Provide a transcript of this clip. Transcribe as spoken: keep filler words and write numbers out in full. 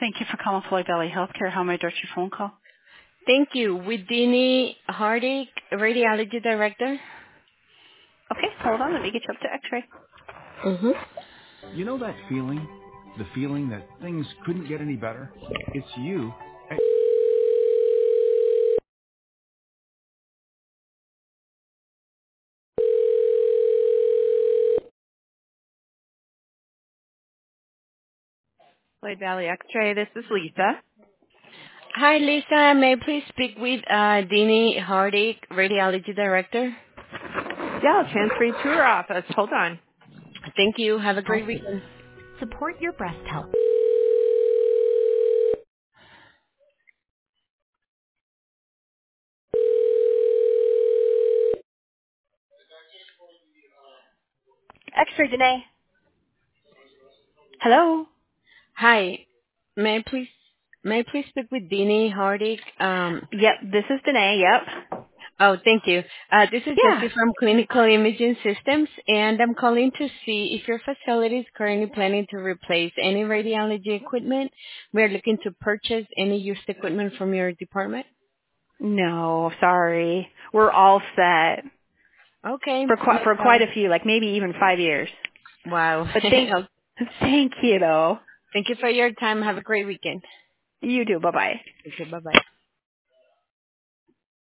Thank you for calling Floyd Valley Healthcare. How may I direct your phone call? Thank you. With Dini Hardik, Radiology Director. Okay, hold on. Let me get you up to X-ray. Mm-hmm. You know that feeling? The feeling that things couldn't get any better? It's you. Floyd Valley X-ray. This is Lisa. Hi, Lisa. May I please speak with uh, Dini Hardik, Radiology Director? Yeah, I'll transfer you to her office. Hold on. Thank you. Have a great Healthy. weekend. Support your breast health. X-ray, Danae. Hello. Hi. May I please may I please speak with Dini Hardik? Um, Yep, this is Danae. Yep. oh, thank you. Uh, this is Yeah. Jessie from Clinical Imaging Systems, and I'm calling to see if your facility is currently planning to replace any radiology equipment. We are looking to purchase any used equipment from your department. No, sorry. We're all set Okay. for quite No for quite problem. a few, like maybe even five years. Wow. But thank, thank you though. Thank you for your time. Have a great weekend. You do. Bye bye. Okay, bye-bye.